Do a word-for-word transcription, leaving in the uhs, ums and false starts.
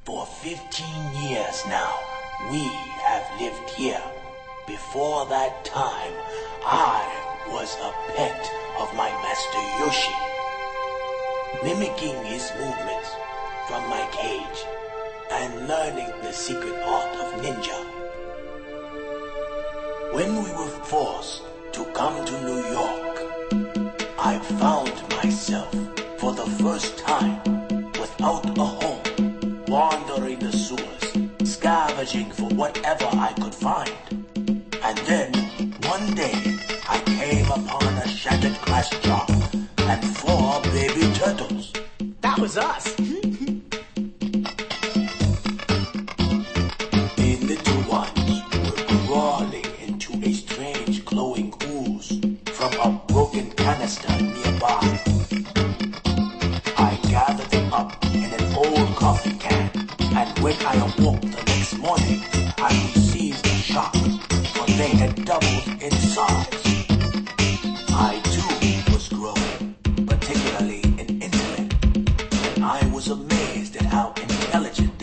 For fifteen years now, we have lived here. Before that time, I was a pet of my master Yoshi, mimicking his movements from my cage and learning the secret art of ninja. When we were forced to come to New York, I found myself for the first time without a home, wandering the sewers, scavenging for whatever I could find. And then, one day, I came upon a shattered glass jar and four baby turtles. That was us. The little ones were crawling into a strange glowing ooze from a broken canister nearby. I gathered them up in an old coffee can, and when I awoke the next morning, I received a shock, for they had doubled in size. I too was growing, particularly in intellect, and I was amazed at how intelligent